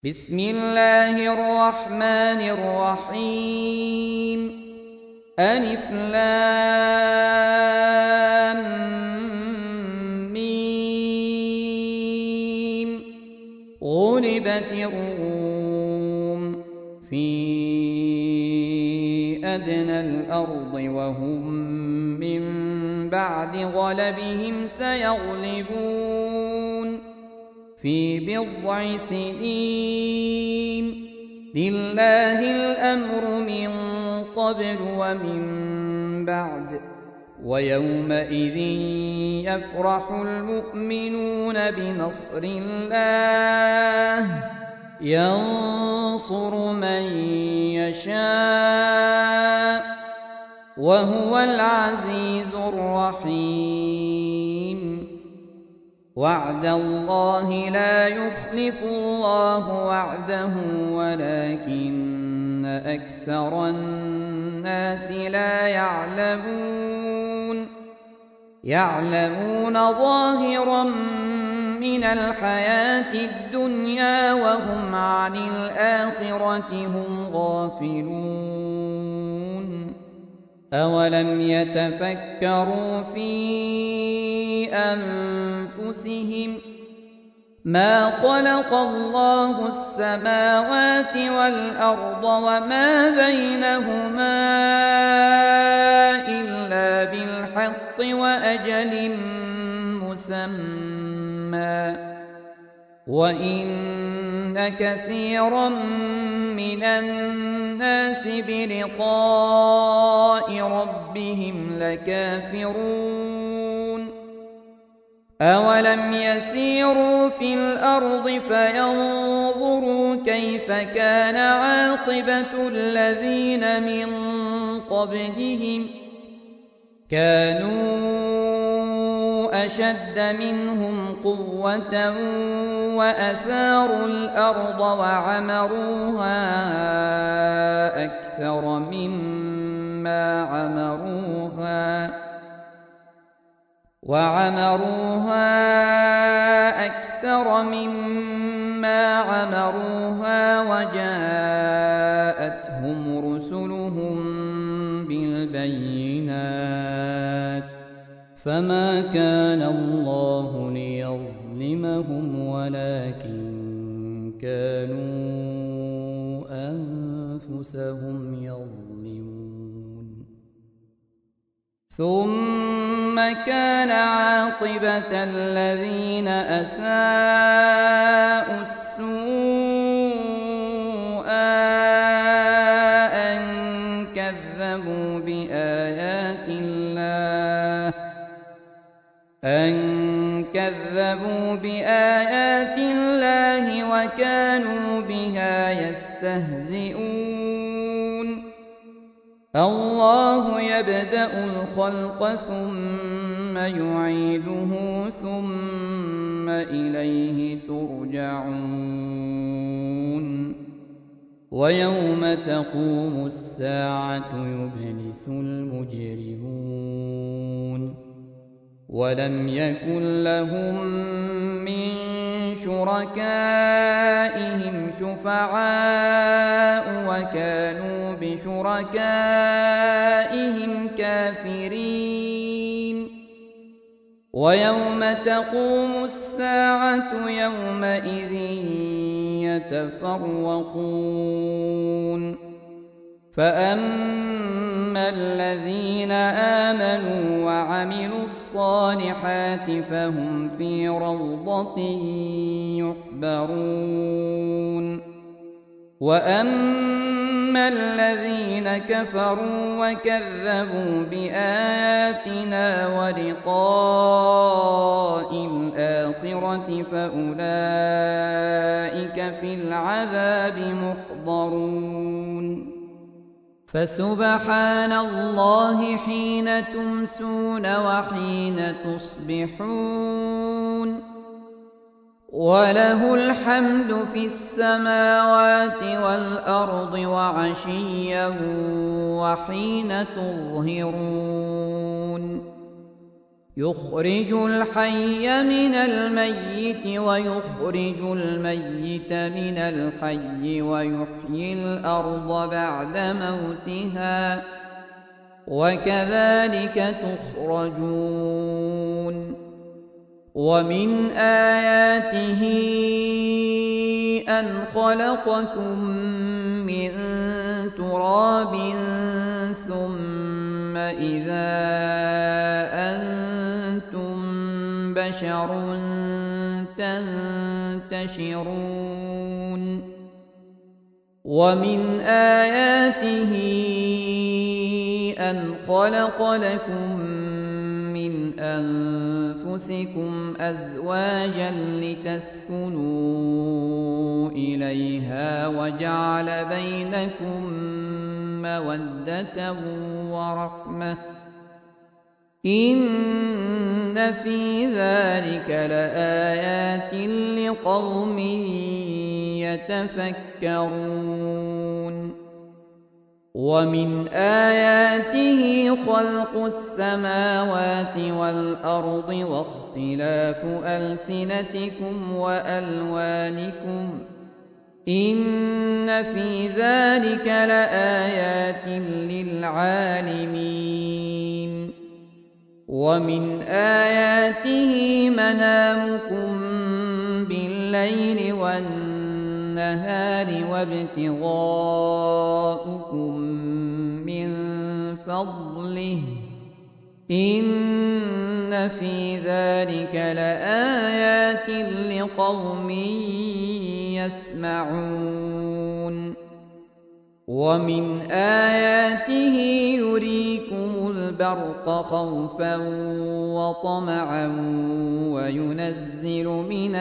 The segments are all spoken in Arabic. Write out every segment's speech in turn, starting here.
بسم الله الرحمن الرحيم ألف لام ميم غلبت الروم في أدنى الأرض وهم من بعد غلبهم سيغلبون في بضع سنين لله الأمر من قبل ومن بعد ويومئذ يفرح المؤمنون بنصر الله ينصر من يشاء وهو العزيز الرحيم وعد الله لا يخلف الله وعده ولكن أكثر الناس لا يعلمون ظاهرا من الحياة الدنيا وهم عن الآخرة هم غافلون أولم يتفكروا في أنفسهم ما خلق الله السماوات والأرض وما بينهما إلا بالحق وأجل مسمى وإن كثيرا من الناس بلقاء ربهم لكافرون أولم يسيروا في الأرض فينظروا كيف كان عاقبة الذين من قبلهم كانوا أشد منهم قوة وأثاروا الأرض وعمروها أكثر مما عمروها وجاءتهم رسلهم بالبينات فما كان الله ليظلمهم ولكن كانوا أنفسهم يظلمون ثم كان عاقبة الذين أساءوا السوء أن كذبوا بآيات الله وكانوا بها يستهزئون الله يبدأ الخلق ثم يعيده ثم إليه ترجعون ويوم تقوم الساعة يبلس المجرمون ولم يكن لهم من شركائهم شفعاء وكانوا بشركائهم كافرين ويوم تقوم الساعة يومئذ يتفرقون فأما الذين آمنوا وعملوا الصالحات فهم في روضة يحبرون وأما الذين كفروا وكذبوا بآياتنا ولقاء الآخرة فأولئك في العذاب محضرون فسبحان الله حين تمسون وحين تصبحون وله الحمد في السماوات والأرض وعشيا وحين تظهرون يخرج الحي من الميت ويخرج الميت من الحي ويحيي الأرض بعد موتها وكذلك تخرجون ومن آياته أن خلقكم من تراب ثم إذا أنتم بشر تنتشرون ومن آياته أن خلق لكم من أنفسكم أزواجا لتسكنوا إليها وجعل بينكم مودة ورحمة إن في ذلك لآيات لقوم يتفكرون ومن آياته خلق السماوات والأرض واختلاف ألسنتكم وألوانكم إن في ذلك لآيات للعالمين ومن آياته منامكم بالليل والنهار وابتغاؤكم من فضله إن في ذلك لآيات لقوم يسمعون ومن آياته يريكم البرق خوفا وطمعا وينزل من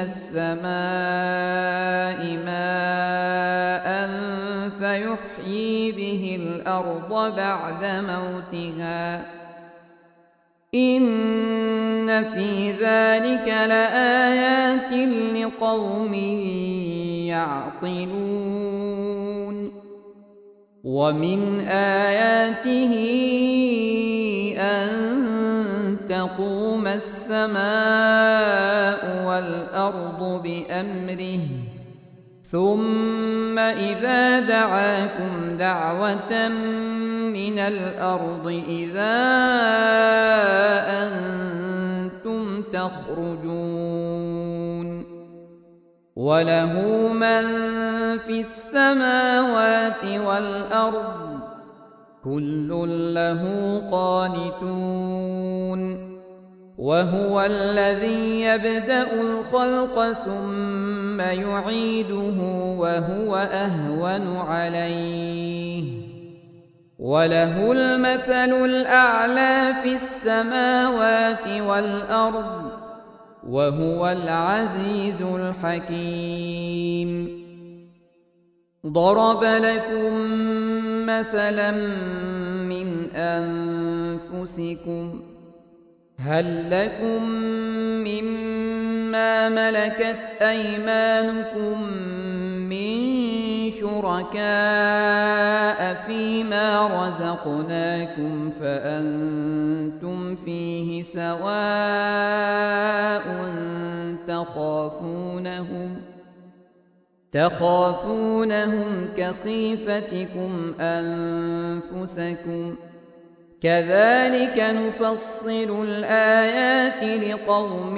السماء ماء فيحيي به الأرض بعد موتها إن في ذلك لآيات لقوم يعقلون ومن آياته أن تقوم السماء والأرض بأمره ثم إذا دعاكم دعوة من الأرض إذا أنتم تخرجون وله من في السماوات والأرض كل له قانتون وهو الذي يبدأ الخلق ثم يعيده وهو أهون عليه وله المثل الأعلى في السماوات والأرض وهو العزيز الحكيم ضرب لكم مثلا من أنفسكم هل لكم مما ملكت أيمانكم من شركاء فيما رزقناكم فأنتم فيه سواء تخافونهم كخيفتكم أنفسكم كذلك نفصل الآيات لقوم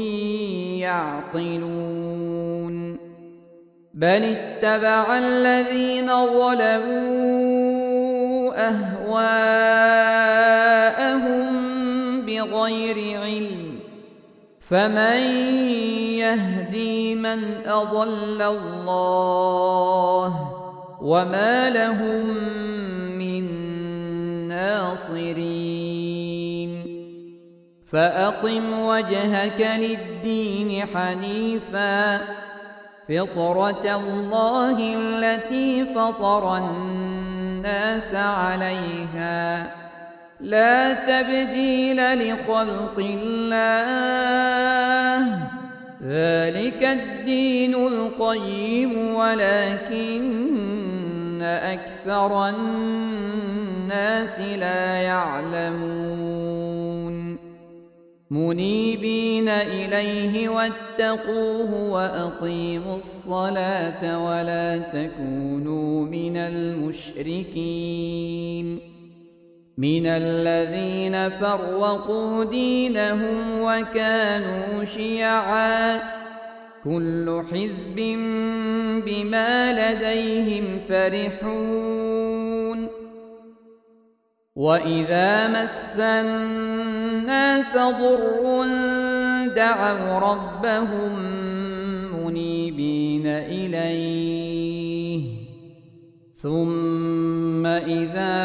يعقلون بل اتبع الذين ظلموا أهواءهم بغير علم فمن يهدي من أضل الله وما لهم من ناصرين فأقم وجهك للدين حنيفا فطرة الله التي فطر الناس عليها لا تبديل لخلق الله ذلك الدين القيم ولكن أكثر الناس لا يعلمون منيبين إليه واتقوه وأقيموا الصلاة ولا تكونوا من المشركين من الذين فرقوا دينهم وكانوا شيعا كل حزب بما لديهم فرحون وإذا مس الناس ضر دعوا ربهم منيبين إليه ثم إذا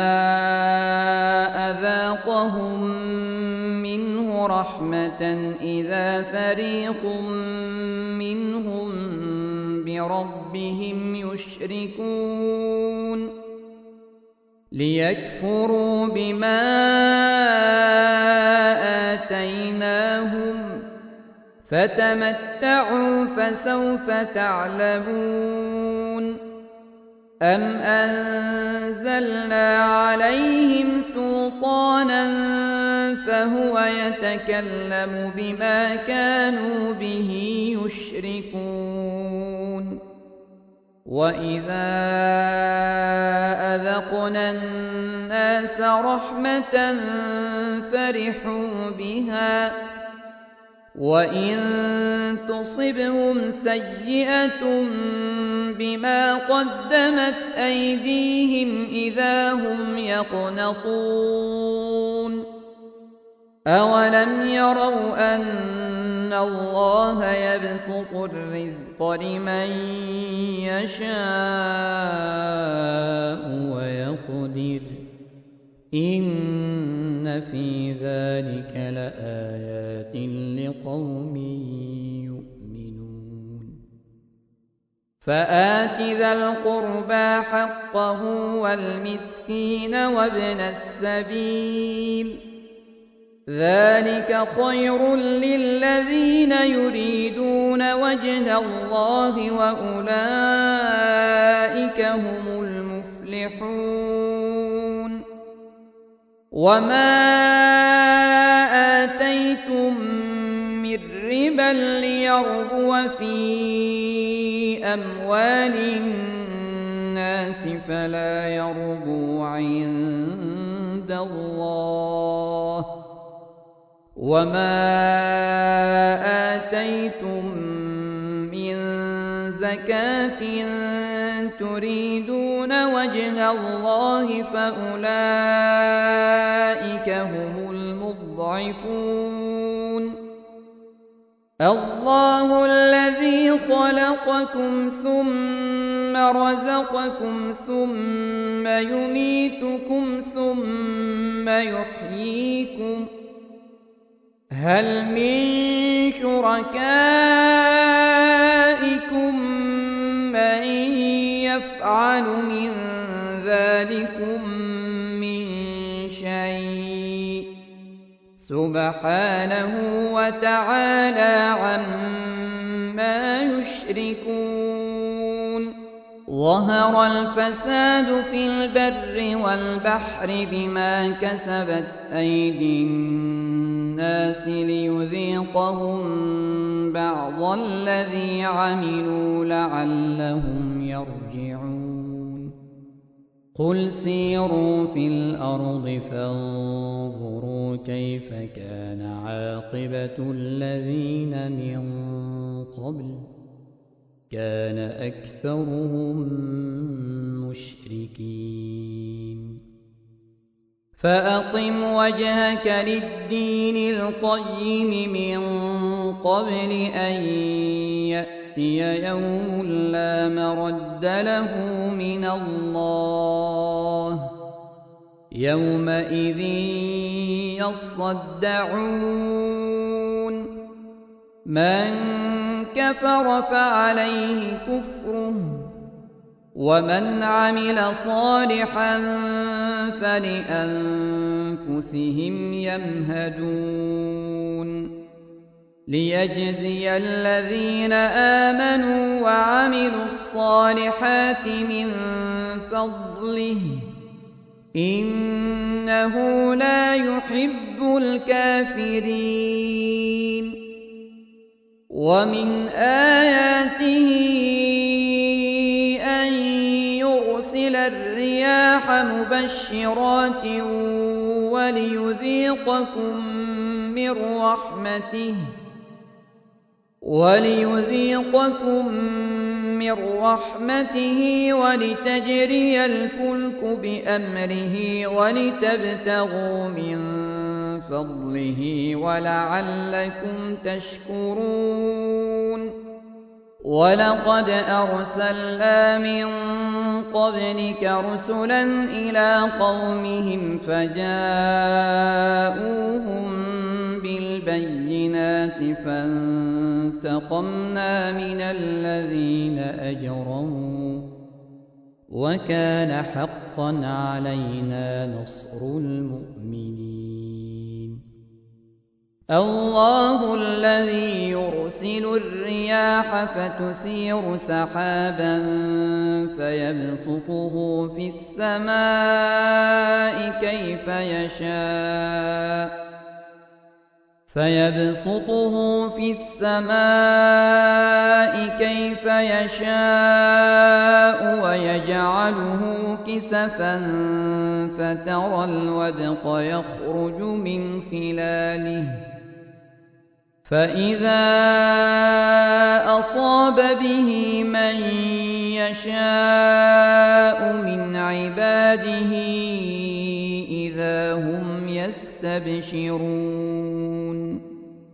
أذاقهم منه رحمة إذا فريق منهم بربهم يشركون ليكفروا بما آتيناهم فتمتعوا فسوف تعلمون أم أنزلنا عليهم سلطانا فهو يتكلم بما كانوا به يشركون وإذا أذقنا الناس رحمة فرحوا بها وإن تصبهم سيئة بما قدمت أيديهم إذا هم يقنطون أولم يروا أن الله يبسط الرزق لمن يشاء ويقدر إن في ذلك لآيات لقوم يؤمنون فآت ذا القربى حقه والمسكين وابن السبيل ذلك خير للذين يريدون وجه الله وأولئك هم المفلحون وما آتيتم من ربا ليربو في أموال الناس فلا يربو عند الله وما آتيتم من زكاة تريدون وجه الله فأولئك هم المضعفون الله الذي خلقكم ثم رزقكم ثم يميتكم ثم يحييكم هل من شركائكم من يفعل من ذلكم من شيء سبحانه وتعالى عما يشركون ظهر الفساد في البر والبحر بما كسبت أيدي الناس ليذيقهم بعض الذي عملوا لعلهم يرجعون قل سيروا في الأرض فانظروا كيف كان عاقبة الذين من قبل كان أكثرهم مشركين فأقم وجهك للدين القيم من قبل أن يأتي يوم لا مرد له من الله يومئذ يصدعون من كفر فعليه كفره ومن عمل صالحا فلأنفسهم يمهدون ليجزي الذين آمنوا وعملوا الصالحات من فضله إنه لا يحب الكافرين ومن آياته أن يرسل الرياح مبشرات وليذيقكم من رحمته ولتجري الفلك بأمره ولتبتغوا من فضله ولعلكم تشكرون ولقد أرسلنا من قبلك رسلا إلى قومهم فجاءوهم بالبينات فانتقمنا من الذين أجرموا وكان حقا علينا نصر المؤمنين الله الذي يرسل الرياح فتثير سحابا فيبسطه في السماء كيف يشاء ويجعله كسفا فترى الودق يخرج من خلاله فإذا أصاب به من يشاء من عباده إذا هم يستبشرون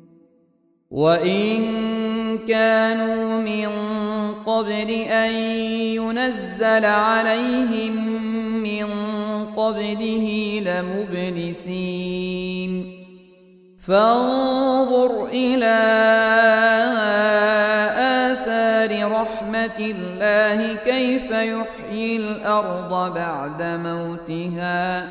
وإن كانوا من قبل أن ينزل عليهم من قبله لمبلسين فانظر إلى آثار رحمة الله كيف يحيي الأرض بعد موتها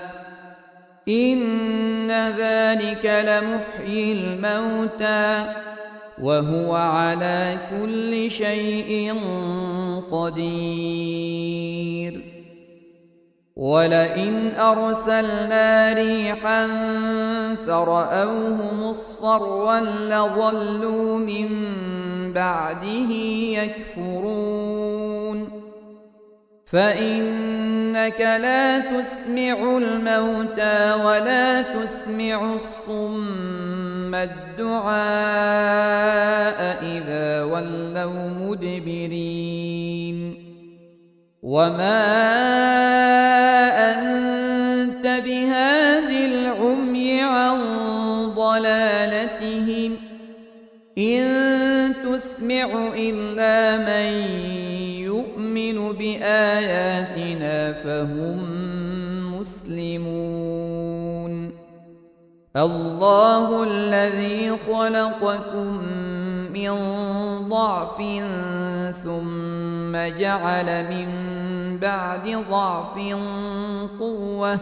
إن ذلك لمحيي الموتى وهو على كل شيء قدير ولئن أرسلنا ريحا فرأوه مصفرا لظلوا من بعده يكفرون فإنك لا تسمع الموتى ولا تسمع الصم الدعاء إذا ولوا مدبرين وما أنت بهاد العمي عن ضلالتهم إن تسمع إلا من يؤمن بآياتنا فهم مسلمون الله الذي خلقكم من ضعف ثم جعل من بعد ضعف قوة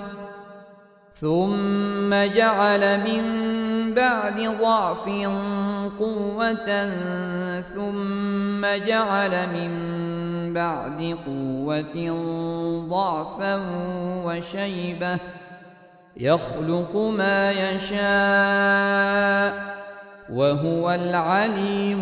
ثم جعل من بعد ضعف قوة ثم جعل من بعد قوة ضعفا وشيبة يخلق ما يشاء وهو العليم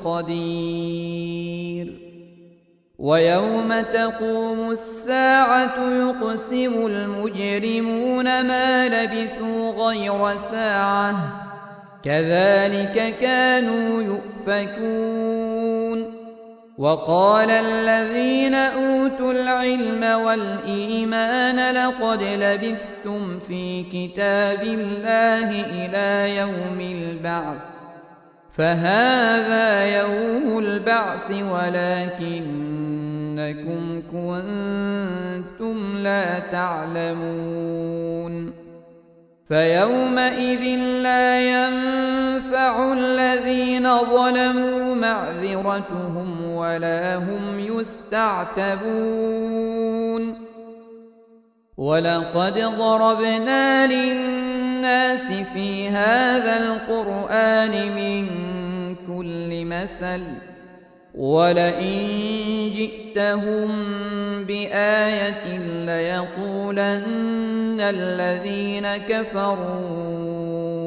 القدير ويوم تقوم الساعة يقسم المجرمون ما لبثوا غير ساعة كذلك كانوا يؤفكون وقال الذين أوتوا العلم والإيمان لقد لبثتم في كتاب الله إلى يوم البعث فهذا يوم البعث ولكنكم كنتم لا تعلمون فيومئذ لا ينفع الذين ظلموا معذرتهم ولا هم يستعتبون ولقد ضربنا للناس في هذا القرآن من كل مثل ولئن جئتهم بآية ليقولن الذين كفروا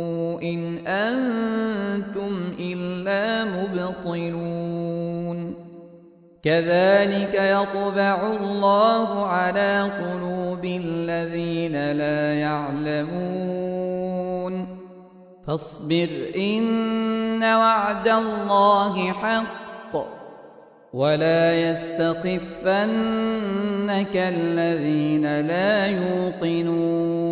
إن أنتم إلا مبطلون كذلك يطبع الله على قلوب الذين لا يعلمون فاصبر إن وعد الله حق ولا يستخفنك الذين لا يوقنون